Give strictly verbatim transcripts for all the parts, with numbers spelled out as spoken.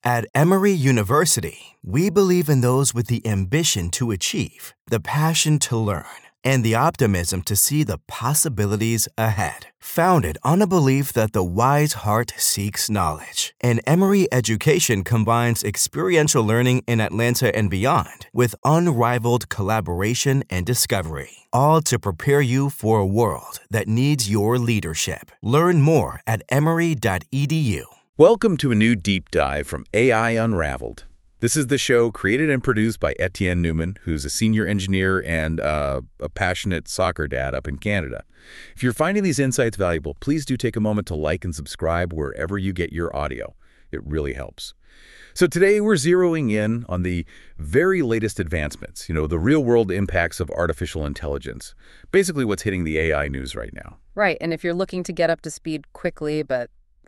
At Emory University, we believe in those with the ambition to achieve, the passion to learn, and the optimism to see the possibilities ahead. Founded on a belief that the wise heart seeks knowledge, and Emory education combines experiential learning in Atlanta and beyond with unrivaled collaboration and discovery, all to prepare you for a world that needs your leadership. Learn more at emory dot e d u. Welcome to a new deep dive from A I Unraveled. This is the show created and produced by Etienne Newman, who's a senior engineer and uh, a passionate soccer dad up in Canada. If you're finding these insights valuable, please do take a moment to like and subscribe wherever you get your audio. It really helps. So today we're zeroing in on the very latest advancements, you know, the real-world impacts of artificial intelligence, basically what's hitting the A I news right now. Right, and if you're looking to get up to speed quickly but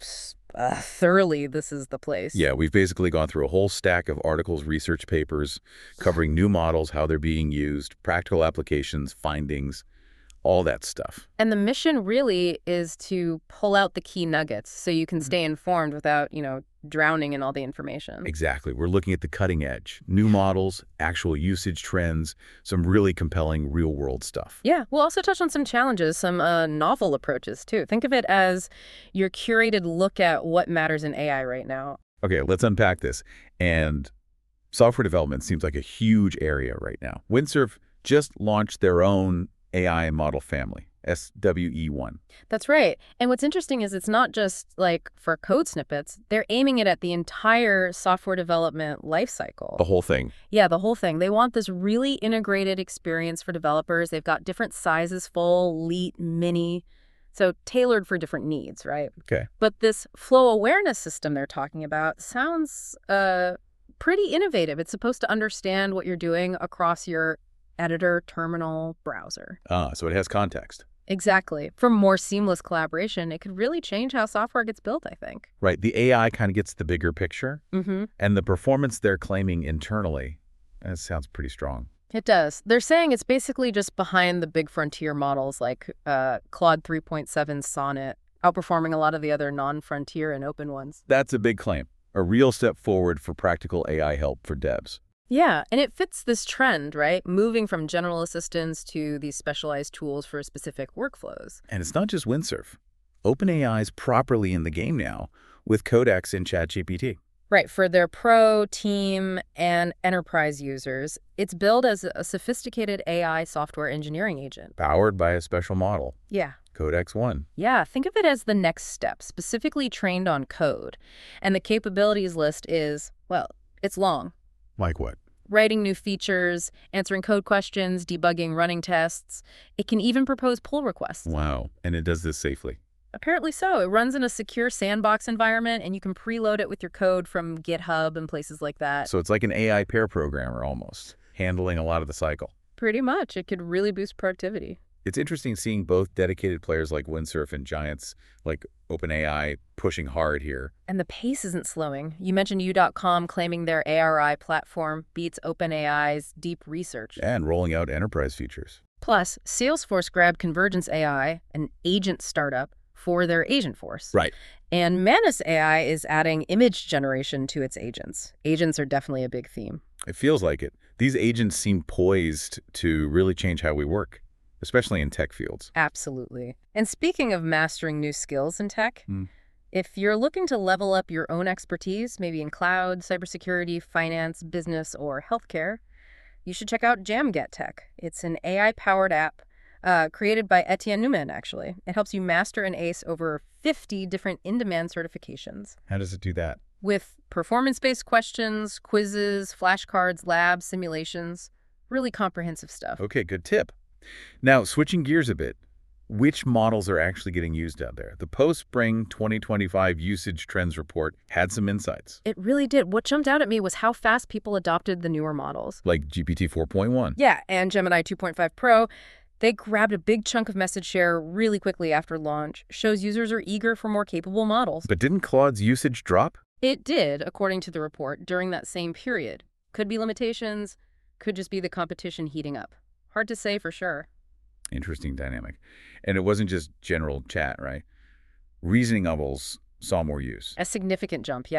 uh, thoroughly, this is the place. Yeah, we've basically gone through a whole stack of articles, research papers, covering new models, how they're being used, practical applications, findings, all that stuff. And the mission really is to pull out the key nuggets so you can stay informed without, you know, drowning in all the information. Exactly. We're looking at the cutting edge, new models, actual usage trends, some really compelling real-world stuff. Yeah, we'll also touch on some challenges, some uh, novel approaches, too. Think of it as your curated look at what matters in A I right now. Okay, let's unpack this. And software development seems like a huge area right now. Windsurf just launched their own A I model family, S W E one. That's right. And what's interesting is it's not just like for code snippets. They're aiming it at the entire software development lifecycle. The whole thing. Yeah, the whole thing. They want this really integrated experience for developers. They've got different sizes, full, elite, mini, so tailored for different needs, right? Okay. But this flow awareness system they're talking about sounds uh, pretty innovative. It's supposed to understand what you're doing across your editor, terminal, browser. Ah, so it has context. Exactly. For more seamless collaboration, it could really change how software gets built, I think. Right. The A I kind of gets the bigger picture. Mm-hmm. And the performance they're claiming internally, that sounds pretty strong. It does. They're saying it's basically just behind the big frontier models like uh, Claude three point seven Sonnet, outperforming a lot of the other non-frontier and open ones. That's a big claim. A real step forward for practical A I help for devs. Yeah, and it fits this trend, right? Moving from general assistance to these specialized tools for specific workflows. And it's not just Windsurf. OpenAI's properly in the game now with Codex and ChatGPT. Right, for their pro, team, and enterprise users, it's billed as a sophisticated A I software engineering agent. Powered by a special model. Yeah. Codex one. Yeah, think of it as the next step, specifically trained on code. And the capabilities list is, well, it's long. Like what? Writing new features, answering code questions, debugging running tests. It can even propose pull requests. Wow. And it does this safely. Apparently so. It runs in a secure sandbox environment, and you can preload it with your code from GitHub and places like that. So it's like an A I pair programmer almost, handling a lot of the cycle. Pretty much. It could really boost productivity. It's interesting seeing both dedicated players like Windsurf and giants like OpenAI pushing hard here. And the pace isn't slowing. You mentioned U dot com claiming their A R I platform beats OpenAI's deep research. And rolling out enterprise features. Plus, Salesforce grabbed Convergence A I, an agent startup, for their Agentforce. Right. And Manus A I is adding image generation to its agents. Agents are definitely a big theme. It feels like it. These agents seem poised to really change how we work, especially in tech fields. Absolutely. And speaking of mastering new skills in tech, Mm. if you're looking to level up your own expertise, maybe in cloud, cybersecurity, finance, business, or healthcare, you should check out JamGet Tech. It's an A I-powered app uh, created by Etienne Newman, actually. It helps you master and ace over fifty different in-demand certifications. How does it do that? With performance-based questions, quizzes, flashcards, labs, simulations. Really comprehensive stuff. Okay, good tip. Now, switching gears a bit, which models are actually getting used out there? The post-spring twenty twenty-five usage trends report had some insights. It really did. What jumped out at me was how fast people adopted the newer models. Like G P T four point one. Yeah, and Gemini two point five Pro. They grabbed a big chunk of message share really quickly after launch. Shows users are eager for more capable models. But didn't Claude's usage drop? It did, according to the report, during that same period. Could be limitations, could just be the competition heating up. Hard to say for sure. Interesting dynamic. And it wasn't just general chat, right? Reasoning models saw more use. A significant jump, yeah.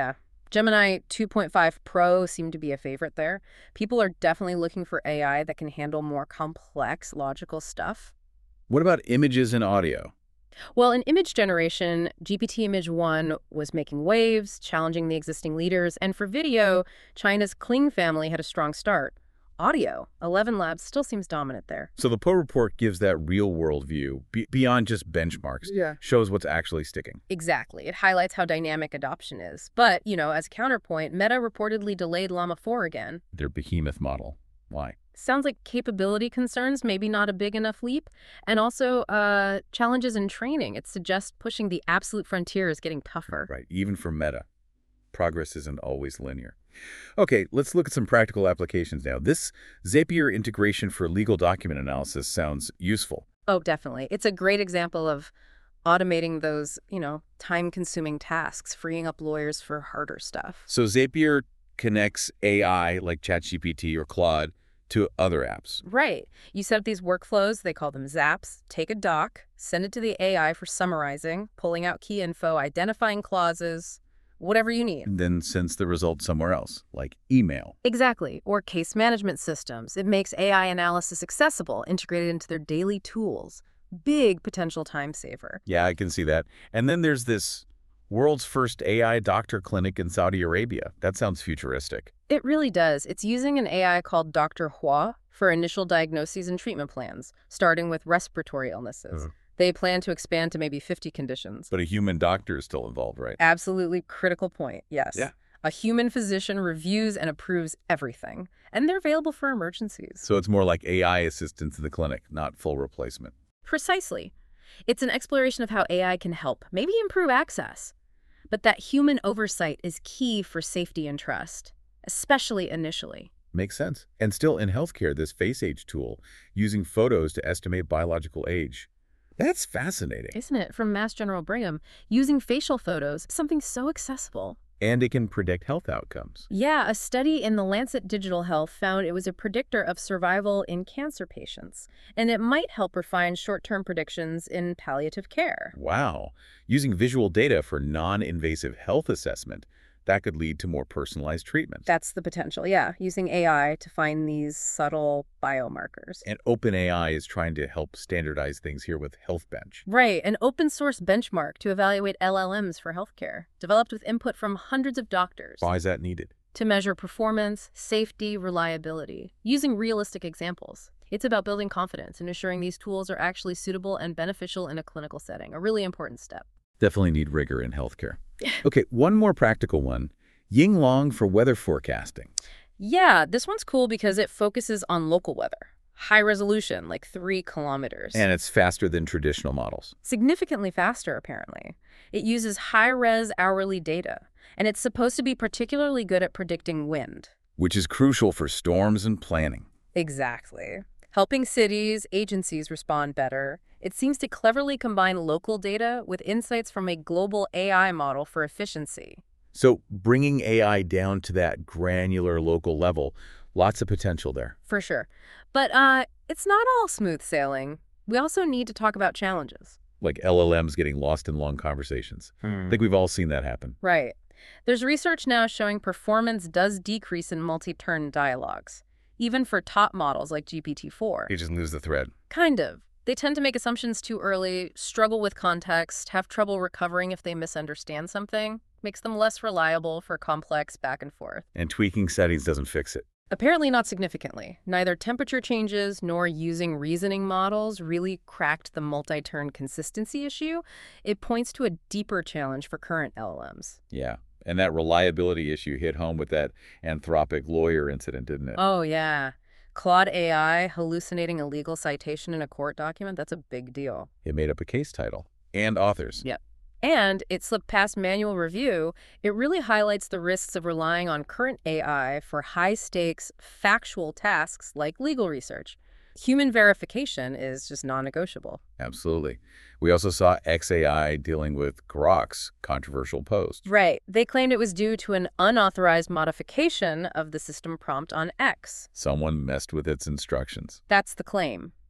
Gemini two point five Pro seemed to be a favorite there. People are definitely looking for A I that can handle more complex logical stuff. What about images and audio? Well, in image generation, G P T Image one was making waves, challenging the existing leaders, and for video, China's Kling family had a strong start. Audio, Eleven Labs still seems dominant there. So the Poe report gives that real-world view be beyond just benchmarks, Yeah. shows what's actually sticking. Exactly. It highlights how dynamic adoption is. But, you know, as counterpoint, Meta reportedly delayed Llama four again. Their behemoth model. Why? Sounds like capability concerns, maybe not a big enough leap. And also uh, challenges in training. It suggests pushing the absolute frontier is getting tougher. Right, even for Meta. Progress isn't always linear. Okay, let's look at some practical applications now. This Zapier integration for legal document analysis sounds useful. Oh, definitely. It's a great example of automating those, you know, time-consuming tasks, freeing up lawyers for harder stuff. So Zapier connects A I like ChatGPT or Claude to other apps. Right. You set up these workflows, they call them zaps, take a doc, send it to the A I for summarizing, pulling out key info, identifying clauses, whatever you need. And then sends the result somewhere else, like email. Exactly. Or case management systems. It makes A I analysis accessible, integrated into their daily tools. Big potential time saver. Yeah, I can see that. And then there's this world's first A I doctor clinic in Saudi Arabia. That sounds futuristic. It really does. It's using an A I called Doctor Hua for initial diagnoses and treatment plans, starting with respiratory illnesses. Uh. They plan to expand to maybe fifty conditions. But a human doctor is still involved, right? Absolutely critical point, yes. Yeah. A human physician reviews and approves everything, and they're available for emergencies. So it's more like A I assistance in the clinic, not full replacement. Precisely. It's an exploration of how A I can help, maybe improve access. But that human oversight is key for safety and trust, especially initially. Makes sense. And still in healthcare, this face age tool, using photos to estimate biological age. That's fascinating. Isn't it? From Mass General Brigham, using facial photos, something so accessible. And it can predict health outcomes. Yeah, a study in the Lancet Digital Health found it was a predictor of survival in cancer patients, and it might help refine short-term predictions in palliative care. Wow. Using visual data for non-invasive health assessment, that could lead to more personalized treatments. That's the potential, yeah, using A I to find these subtle biomarkers. And OpenAI is trying to help standardize things here with HealthBench. Right, an open-source benchmark to evaluate L L Ms for healthcare, developed with input from hundreds of doctors. Why is that needed? To measure performance, safety, reliability, using realistic examples. It's about building confidence and ensuring these tools are actually suitable and beneficial in a clinical setting, a really important step. Definitely need rigor in healthcare. Okay, one more practical one. Yinglong for weather forecasting. Yeah, this one's cool because it focuses on local weather. High resolution, like three kilometers. And it's faster than traditional models. Significantly faster, apparently. It uses high-res hourly data, and it's supposed to be particularly good at predicting wind. Which is crucial for storms and planning. Exactly. Helping cities, agencies respond better. It seems to cleverly combine local data with insights from a global A I model for efficiency. So bringing A I down to that granular local level, lots of potential there. For sure. But uh, it's not all smooth sailing. We also need to talk about challenges. Like L L Ms getting lost in long conversations. I think we've all seen that happen. Right. There's research now showing performance does decrease in multi-turn dialogues, even for top models like G P T four. You just lose the thread. Kind of. They tend to make assumptions too early, struggle with context, have trouble recovering if they misunderstand something, makes them less reliable for complex back and forth. And tweaking settings doesn't fix it. Apparently not significantly. Neither temperature changes nor using reasoning models really cracked the multi-turn consistency issue. It points to a deeper challenge for current L L Ms. Yeah. And that reliability issue hit home with that Anthropic lawyer incident, didn't it? Oh, yeah. Claude A I hallucinating a legal citation in a court document, that's a big deal. It made up a case title. And authors. Yep. And it slipped past manual review. It really highlights the risks of relying on current A I for high-stakes, factual tasks like legal research. Human verification is just non-negotiable. Absolutely. We also saw X A I dealing with Grok's controversial post. Right. They claimed it was due to an unauthorized modification of the system prompt on X. Someone messed with its instructions. That's the claim.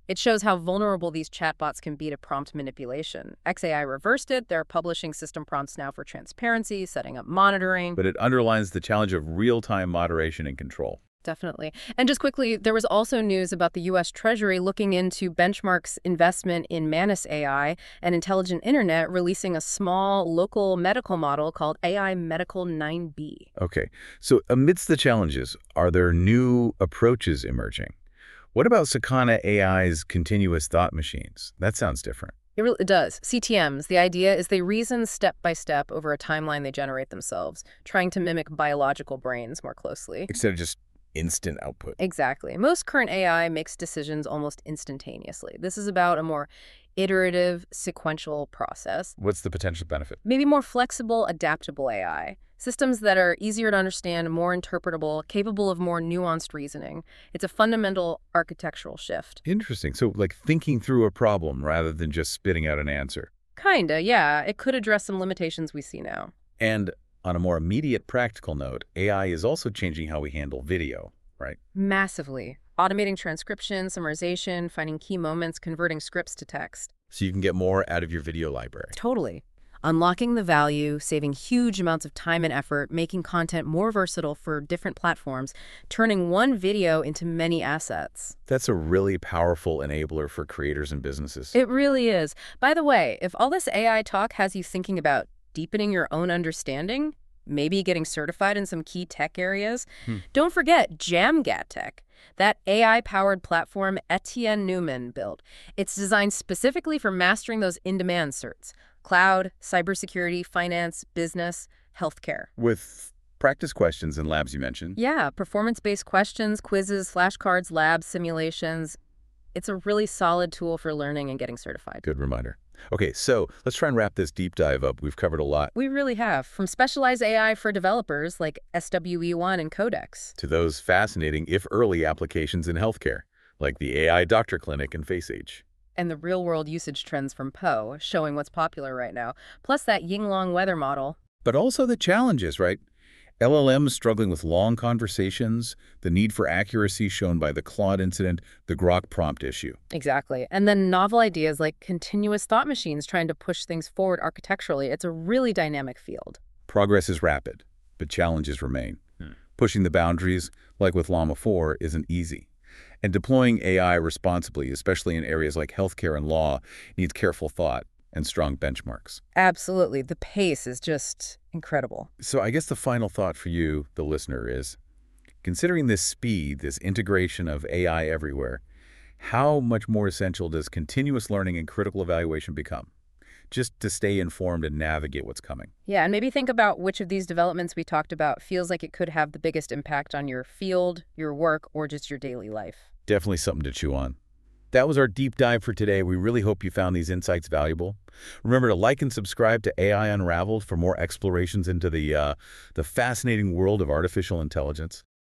It shows how vulnerable these chatbots can be to prompt manipulation. X A I reversed it. They're publishing system prompts now for transparency, setting up monitoring. But it underlines the challenge of real-time moderation and control. Definitely. And just quickly, there was also news about the U S Treasury looking into Benchmark's investment in Manus A I and Intelligent Internet, releasing a small local medical model called A I Medical nine B. Okay, so amidst the challenges, are there new approaches emerging? What about Sakana A I's continuous thought machines? That sounds different. It really it does. C T Ms, the idea is they reason step by step over a timeline they generate themselves, trying to mimic biological brains more closely. Instead of just instant output. Exactly. Most current A I makes decisions almost instantaneously. This is about a more iterative, sequential process. What's the potential benefit? Maybe more flexible, adaptable A I. Systems that are easier to understand, more interpretable, capable of more nuanced reasoning. It's a fundamental architectural shift. Interesting. So like thinking through a problem rather than just spitting out an answer. Kinda, yeah. It could address some limitations we see now. And on a more immediate practical note, A I is also changing how we handle video, right? Massively. Automating transcription, summarization, finding key moments, converting scripts to text. So you can get more out of your video library. Totally. Unlocking the value, saving huge amounts of time and effort, making content more versatile for different platforms, turning one video into many assets. That's a really powerful enabler for creators and businesses. It really is. By the way, if all this A I talk has you thinking about deepening your own understanding, maybe getting certified in some key tech areas, Hmm. don't forget JamGatTech, that A I-powered platform Etienne Newman built. It's designed specifically for mastering those in-demand certs: cloud, cybersecurity, finance, business, healthcare. With practice questions and labs you mentioned. Yeah, performance-based questions, quizzes, flashcards, labs, simulations. It's a really solid tool for learning and getting certified. Good reminder. Okay, so let's try and wrap this deep dive up. We've covered a lot. We really have, from specialized A I for developers like S W E one and Codex, To those fascinating, if early, applications in healthcare, like the A I doctor clinic and FaceAge. and the real-world usage trends from Poe, showing what's popular right now, plus that Yinglong weather model. But also the challenges, right? L L Ms struggling with long conversations, the need for accuracy shown by the Claude incident, the Grok prompt issue. Exactly. And then novel ideas like continuous thought machines trying to push things forward architecturally. It's a really dynamic field. Progress is rapid, but challenges remain. Pushing the boundaries, like with Llama four, isn't easy. And deploying A I responsibly, especially in areas like healthcare and law, needs careful thought and strong benchmarks. Absolutely. The pace is just incredible. So I guess the final thought for you, the listener, is considering this speed, this integration of A I everywhere, how much more essential does continuous learning and critical evaluation become? Just to stay informed and navigate what's coming. Yeah, and maybe think about which of these developments we talked about feels like it could have the biggest impact on your field, your work, or just your daily life. Definitely something to chew on. That was our deep dive for today. We really hope you found these insights valuable. Remember to like and subscribe to A I Unraveled for more explorations into the, uh, the fascinating world of artificial intelligence.